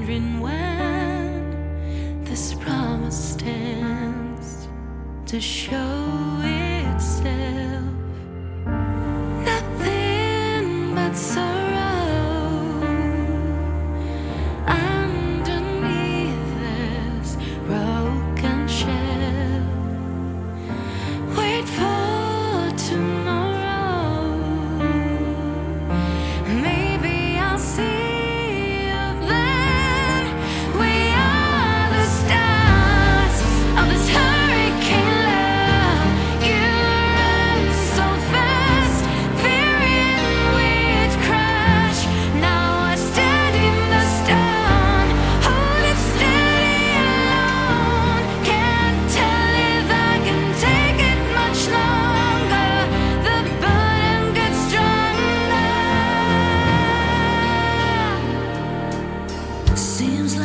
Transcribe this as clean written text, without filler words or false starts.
wondering when this promise stands to show itself. Nothing but sorrow underneath this broken shell. Wait for tomorrow. Maybe I'll see you then. We are the stars of this hurricane love. You run so fast, fearing we'd crash. Now I stand in the stone, hold it steady alone. Can't tell if I can take it much longer. The burden gets stronger. Seems